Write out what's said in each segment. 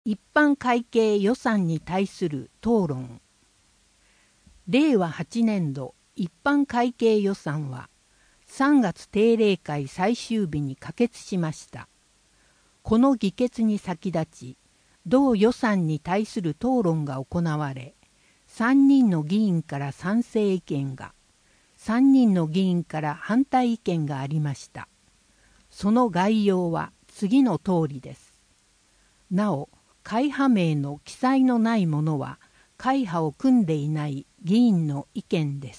一般会計予算に対する討論。令和8年度一般会計予算は3月定例会最終日に可決しました。この議決に先立ち、同予算に対する討論が行われ、3人の議員から賛成意見が、3人の議員から反対意見がありました。その概要は次の通りです。なお、会派名の記載のないものは会派を組んでいない議員の意見です。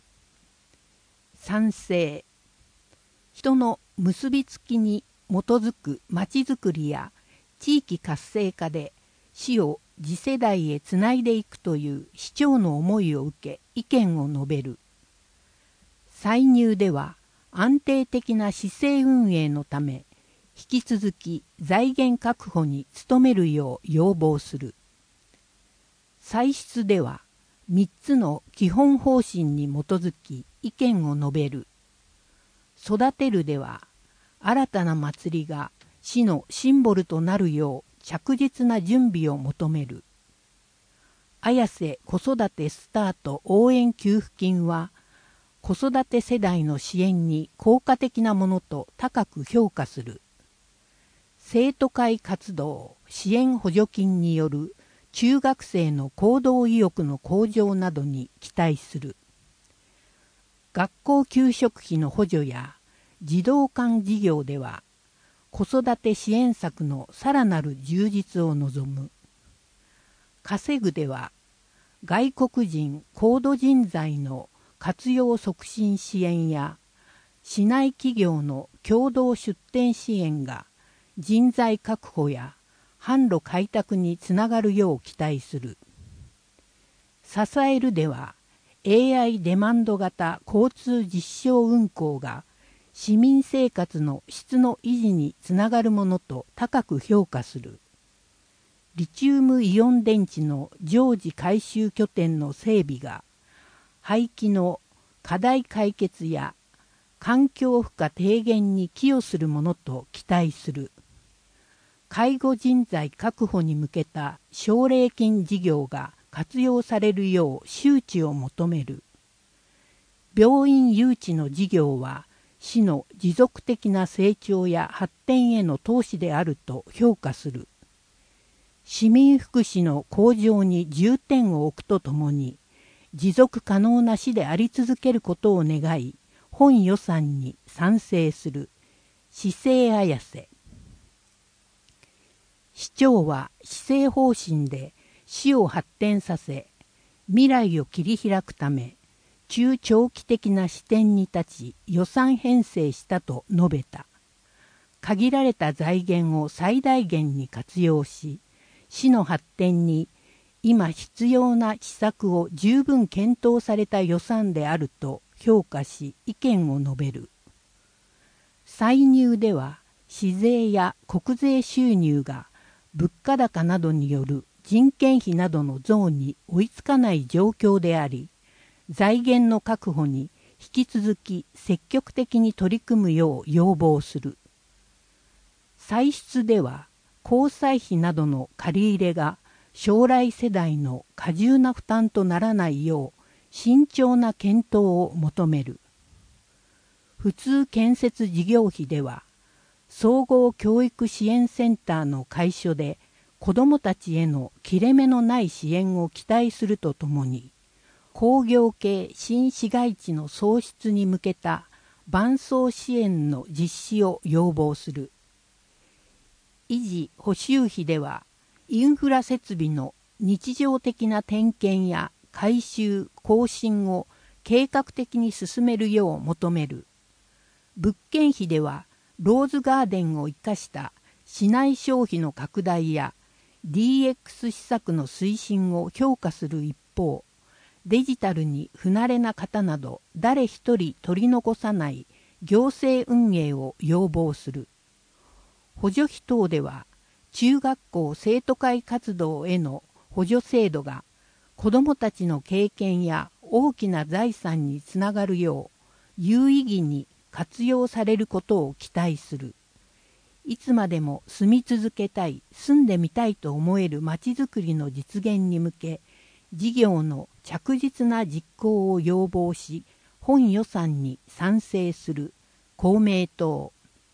賛成。人の結びつきに基づくまちづくりや地域活性化で市を次世代へつないでいくという市長の思いを受け意見を述べる。歳入では安定的な市政運営のため引き続き財源確保に努めるよう要望する。歳出では3つの基本方針に基づき意見を述べる。育てるでは新たな祭りが市のシンボルとなるよう着実な準備を求める。綾瀬子育てスタート応援給付金は子育て世代の支援に効果的なものと高く評価する。生徒会活動支援補助金による中学生の行動意欲の向上などに期待する。学校給食費の補助や児童館事業では子育て支援策のさらなる充実を望む。稼ぐでは外国人高度人材の活用促進支援や市内企業の共同出展支援が人材確保や販路開拓につながるよう期待する。支えるでは AI デマンド型交通実証運行が市民生活の質の維持につながるものと高く評価する。リチウムイオン電池の常時回収拠点の整備が廃棄の課題解決や環境負荷低減に寄与するものと期待する。介護人材確保に向けた奨励金事業が活用されるよう周知を求める。病院誘致の事業は市の持続的な成長や発展への投資であると評価する。市民福祉の向上に重点を置くとともに持続可能な市であり続けることを願い本予算に賛成する。市政綾瀬。市長は施政方針で市を発展させ未来を切り開くため中長期的な視点に立ち予算編成したと述べた。限られた財源を最大限に活用し市の発展に今必要な施策を十分検討された予算であると評価し意見を述べる。歳入では市税や国税収入が物価高などによる人件費などの増に追いつかない状況であり、財源の確保に引き続き積極的に取り組むよう要望する。歳出では交際費などの借り入れが将来世代の過重な負担とならないよう慎重な検討を求める。普通建設事業費では総合教育支援センターの開所で子どもたちへの切れ目のない支援を期待するとともに工業系新市街地の創出に向けた伴走支援の実施を要望する。維持補修費ではインフラ設備の日常的な点検や改修更新を計画的に進めるよう求める。物件費ではローズガーデンを生かした市内消費の拡大や DX 施策の推進を評価する一方、デジタルに不慣れな方など誰一人取り残さない行政運営を要望する。補助費等では中学校生徒会活動への補助制度が子どもたちの経験や大きな財産につながるよう有意義に活用されることを期待する。 いつまでも住み続けたい、住んでみたいと思えるまちづくりの実現に向け、事業の着実な実行を要望し、本予算に賛成する公明党。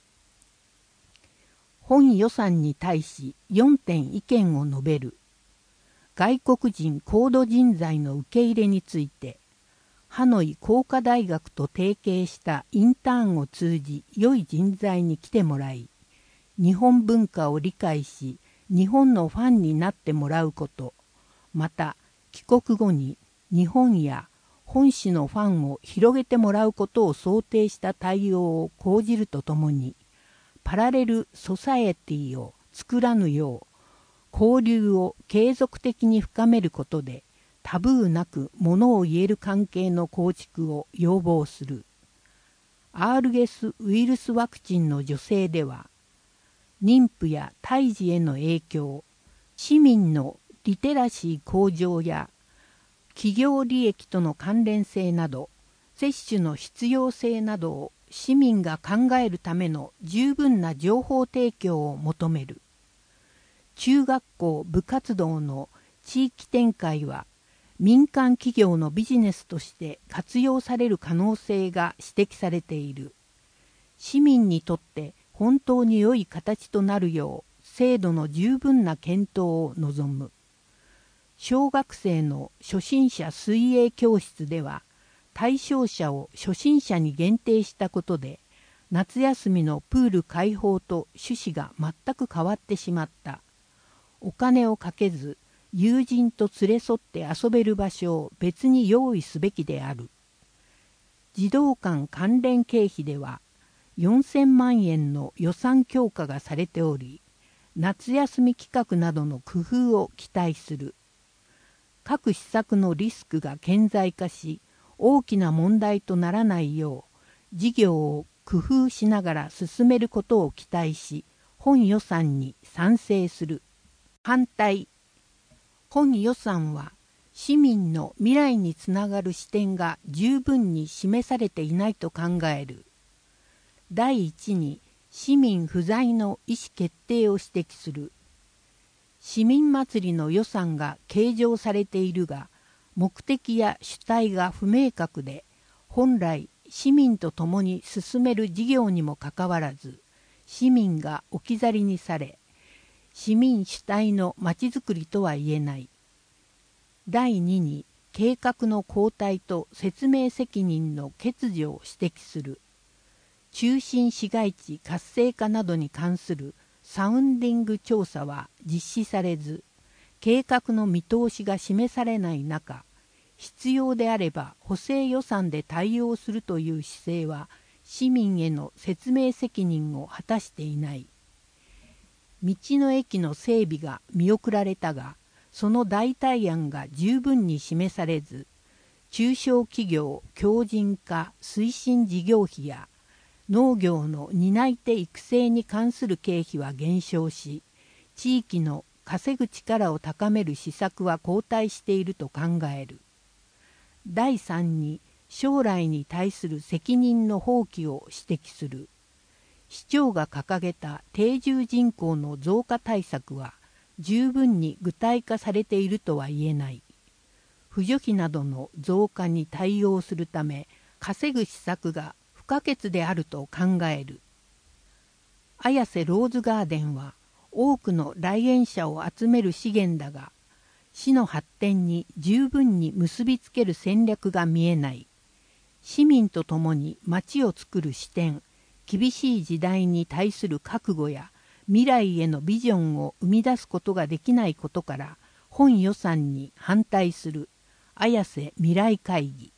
本予算に対し4点意見を述べる。外国人高度人材の受け入れについて、ハノイ工科大学と提携したインターンを通じ良い人材に来てもらい、日本文化を理解し、日本のファンになってもらうこと、また帰国後に日本や本市のファンを広げてもらうことを想定した対応を講じるとともに、パラレルソサエティを作らぬよう、交流を継続的に深めることで、タブーなくものを言える関係の構築を要望する。RS ウイルスワクチンの助成では、妊婦や胎児への影響、市民のリテラシー向上や企業利益との関連性など、接種の必要性などを市民が考えるための十分な情報提供を求める。中学校部活動の地域展開は民間企業のビジネスとして活用される可能性が指摘されている。市民にとって本当に良い形となるよう制度の十分な検討を望む。小学生の初心者水泳教室では対象者を初心者に限定したことで夏休みのプール開放と趣旨が全く変わってしまった。お金をかけず友人と連れ添って遊べる場所を別に用意すべきである。児童館関連経費では4000万円の予算強化がされており、夏休み企画などの工夫を期待する。各施策のリスクが顕在化し、大きな問題とならないよう、事業を工夫しながら進めることを期待し、本予算に賛成する。反対。本予算は市民の未来につながる視点が十分に示されていないと考える。第一に市民不在の意思決定を指摘する。市民祭りの予算が計上されているが、目的や主体が不明確で、本来市民と共に進める事業にもかかわらず、市民が置き去りにされ、市民主体のまちづくりとは言えない。第2に計画の後退と説明責任の欠如を指摘する。中心市街地活性化などに関するサウンディング調査は実施されず、計画の見通しが示されない中、必要であれば補正予算で対応するという姿勢は市民への説明責任を果たしていない。道の駅の整備が見送られたが、その代替案が十分に示されず、中小企業強靭化推進事業費や農業の担い手育成に関する経費は減少し、地域の稼ぐ力を高める施策は後退していると考える。第3に将来に対する責任の放棄を指摘する。市長が掲げた定住人口の増加対策は十分に具体化されているとは言えない。扶助費などの増加に対応するため稼ぐ施策が不可欠であると考える。綾瀬ローズガーデンは多くの来園者を集める資源だが、市の発展に十分に結びつける戦略が見えない。市民と共に町を作る視点、厳しい時代に対する覚悟や未来へのビジョンを生み出すことができないことから本予算に反対する。綾瀬未来会議。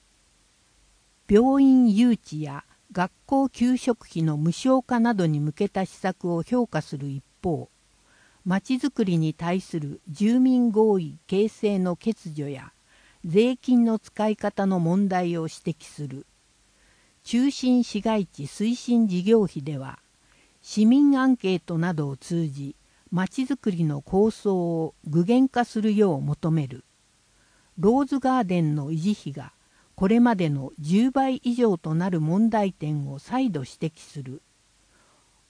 病院誘致や学校給食費の無償化などに向けた施策を評価する一方、まちづくりに対する住民合意形成の欠如や税金の使い方の問題を指摘する。中心市街地推進事業費では、市民アンケートなどを通じ、まちづくりの構想を具現化するよう求める。ローズガーデンの維持費が、これまでの10倍以上となる問題点を再度指摘する。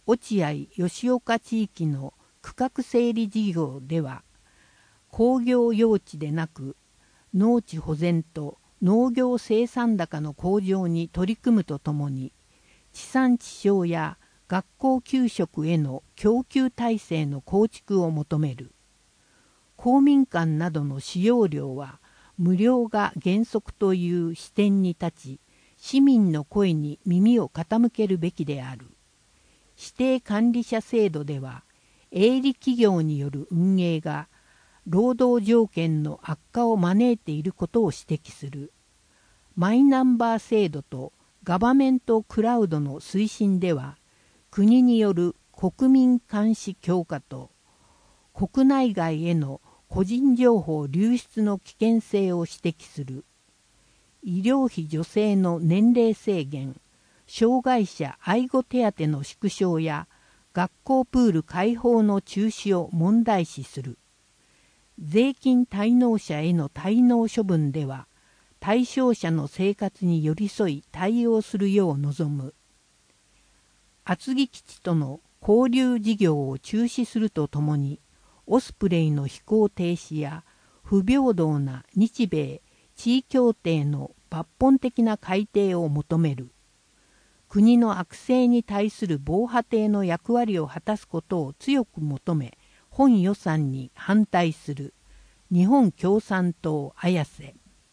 落合吉岡地域の区画整理事業では、工業用地でなく農地保全と農業生産高の向上に取り組むとともに、地産地消や学校給食への供給体制の構築を求める。公民館などの使用料は無料が原則という視点に立ち、市民の声に耳を傾けるべきである。指定管理者制度では、営利企業による運営が労働条件の悪化を招いていることを指摘する。マイナンバー制度とガバメントクラウドの推進では、国による国民監視強化と国内外への個人情報流出の危険性を指摘する。医療費助成の年齢制限、障害者愛護手当の縮小や学校プール開放の中止を問題視する。税金滞納者への滞納処分では、対象者の生活に寄り添い対応するよう望む。厚木基地との交流事業を中止するとともに、オスプレイの飛行停止や不平等な日米地位協定の抜本的な改定を求める。国の悪政に対する防波堤の役割を果たすことを強く求め、本予算に反対する。日本共産党綾瀬。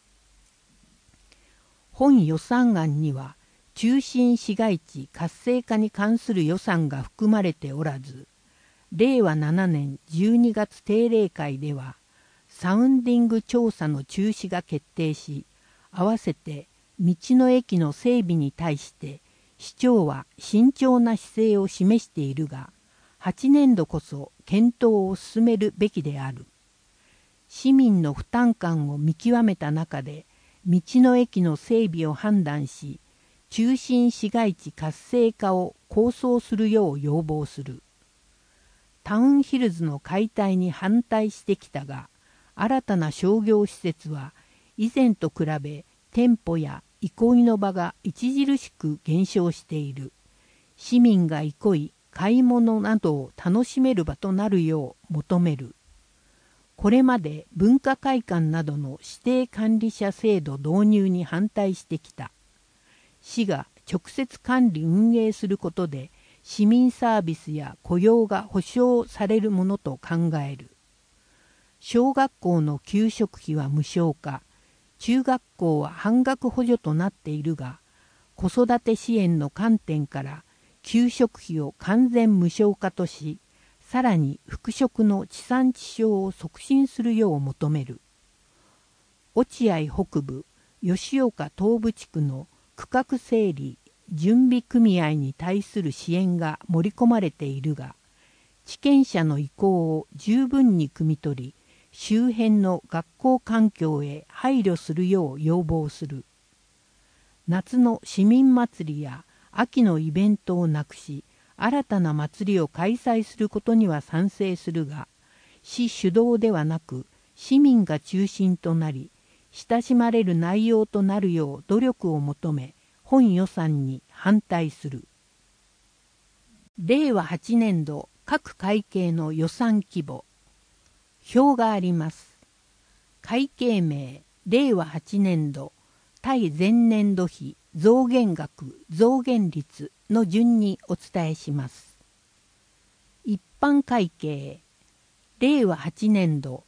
本予算案には、中心市街地活性化に関する予算が含まれておらず、令和7年12月定例会では、サウンディング調査の中止が決定し、合わせて道の駅の整備に対して市長は慎重な姿勢を示しているが、8年度こそ検討を進めるべきである。市民の負担感を見極めた中で、道の駅の整備を判断し、中心市街地活性化を構想するよう要望する。タウンヒルズの解体に反対してきたが、新たな商業施設は以前と比べ店舗や憩いの場が著しく減少している。市民が憩い、買い物などを楽しめる場となるよう求める。これまで文化会館などの指定管理者制度導入に反対してきた。市が直接管理運営することで市民サービスや雇用が保障されるものと考える。小学校の給食費は無償化、中学校は半額補助となっているが、子育て支援の観点から給食費を完全無償化とし、さらに復職の地産地消を促進するよう求める。落合北部、吉岡東部地区の区画整理準備組合に対する支援が盛り込まれているが、地権者の意向を十分に汲み取り、周辺の学校環境へ配慮するよう要望する。夏の市民祭りや秋のイベントをなくし、新たな祭りを開催することには賛成するが、市主導ではなく市民が中心となり、親しまれる内容となるよう努力を求め、本予算に反対する。令和8年度各会計の予算規模。表があります。会計名、令和8年度、対前年度比増減額増減率の順にお伝えします。一般会計、令和8年度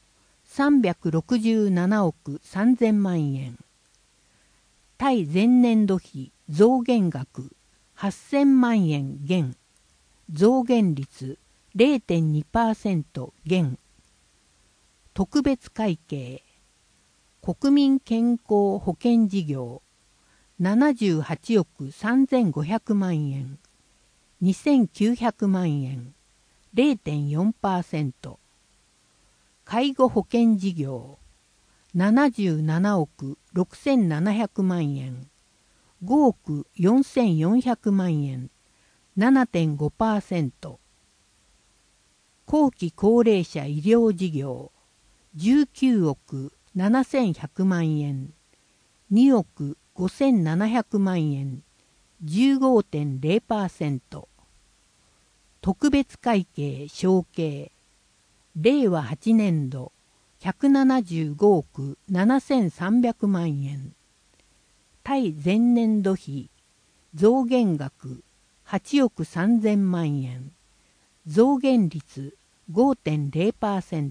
367億3000万円。対前年度比増減額8000万円減。増減率 0.2% 減。特別会計、国民健康保険事業78億3500万円、2900万円、0.4%。介護保険事業77億6700万円、5億4400万円、7.5%。後期高齢者医療事業19億7100万円、2億5700万円、15.0%。 特別会計承継令和8年度175億7300万円対前年度比増減額8億3000万円増減率 5.0%。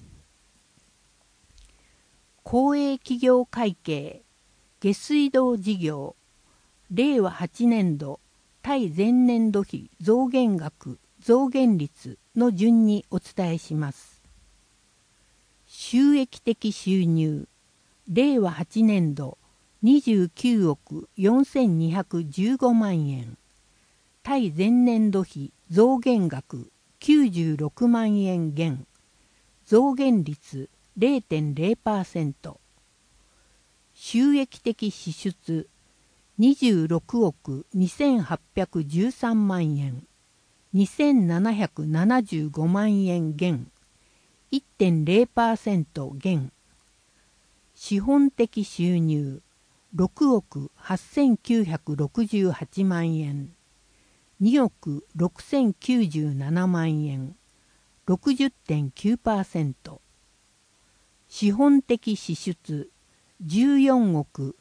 公営企業会計下水道事業令和8年度対前年度比増減額増減率の順にお伝えします。収益的収入令和8年度29億4215万円対前年度比増減額96万円減増減率 0.0%。 収益的支出26億2813万円2775万円減 1.0% 減。資本的収入6億8968万円2億6097万円 60.9%。 資本的支出14億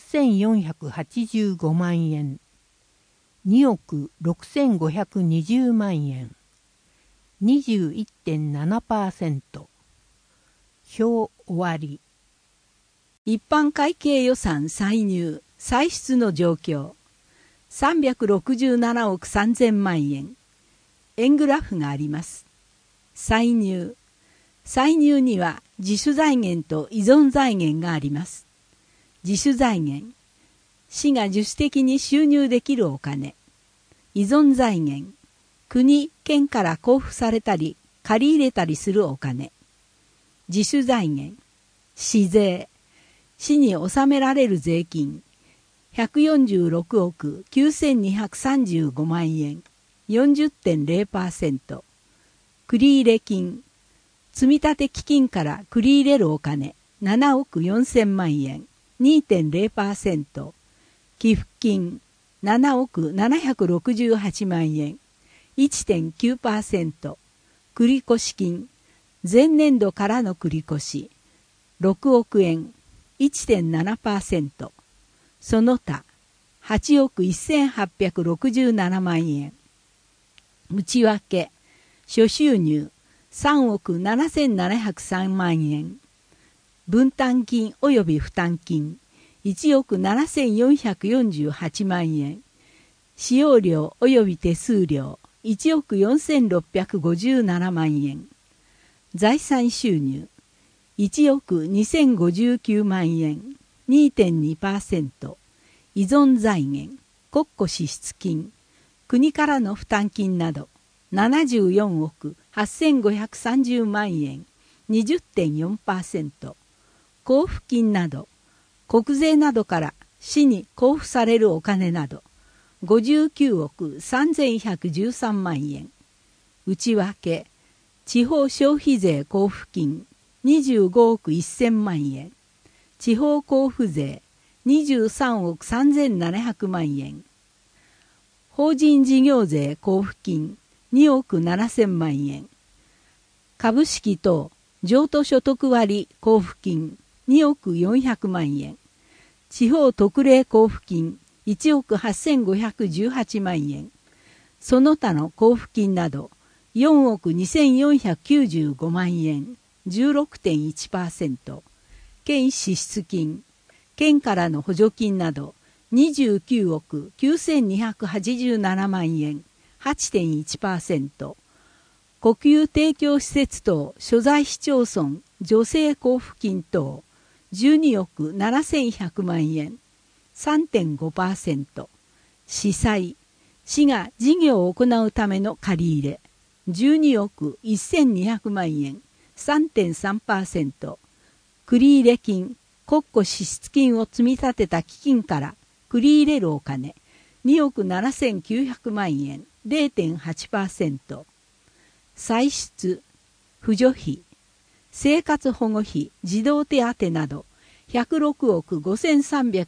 8485万円2億6520万円 21.7%。 表終わり。 一般会計予算歳入歳出の状況367億3000万円。円グラフがあります。歳入には自主財源と依存財源があります。自主財源、市が自主的に収入できるお金。依存財源、国・県から交付されたり借り入れたりするお金。自主財源、市税、市に納められる税金146億9235万円 40.0%。 繰入金、積立基金から繰り入れるお金7億4000万円 2.0%。 寄付金7億768万円 1.9%。 繰越金、前年度からの繰越6億円 1.7%。 その他8億1867万円。内訳、諸収入3億7703万円。分担金及び負担金1億7448万円。使用料及び手数料1億4657万円。財産収入1億2059万円 2.2%。 依存財源、国庫支出金、国からの負担金など74億8530万円 20.4%。 交付金など国税などから市に交付されるお金など59億3113万円。内訳、地方消費税交付金25億1000万円。地方交付税23億3700万円。法人事業税交付金2億7000万円。株式等譲渡所得割交付金2億400万円。地方特例交付金1億8518万円。その他の交付金など4億2495万円 16.1%。 県支出金、県からの補助金など29億9287万円 8.1%。 国有提供施設等所在市町村助成交付金等12億7100万円 3.5%。 市債、市が事業を行うための借り入れ12億1200万円 3.3%。 繰入金、国庫支出金を積み立てた基金から繰り入れるお金2億7900万円 0.8%。 歳出、扶助費、生活保護費、児童手当など106億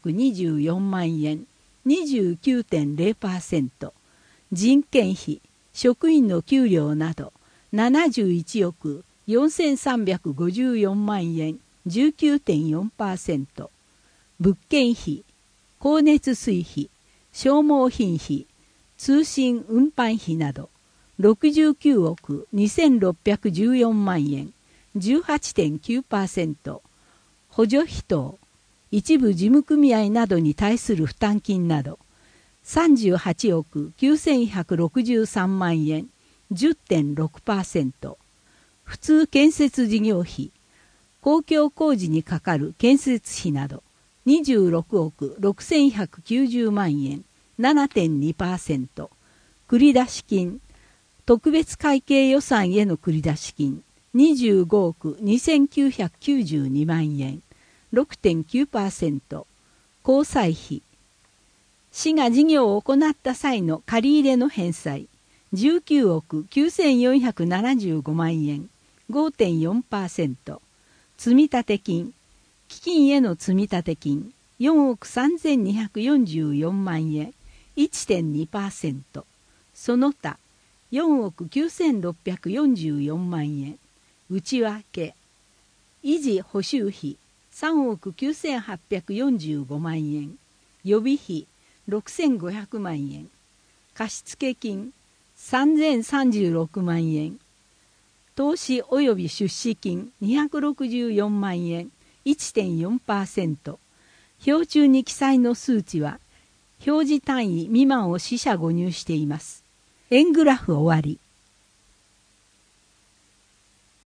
5324万円 29.0%。 人件費職員の給料など71億4354万円 19.4%、物件費、光熱水費、消耗品費、通信運搬費など69億2614万円 18.9%、補助費等、一部事務組合などに対する負担金など38億9163万円 10.6%、普通建設事業費、公共工事にかかる建設費など26億6190万円 7.2%、繰出金、特別会計予算への繰出金25億2992万円 6.9%、交際費、市が事業を行った際の借入の返済19億9475万円 5.4%、積立金、基金への積立金4億3244万円 1.2%、その他4億9644万円、内訳、維持補修費3億9845万円、予備費6500万円、貸付金3036万円、投資及び出資金264万円 1.4%、表中に記載の数値は表示単位未満を四捨五入しています。円グラフ終わり。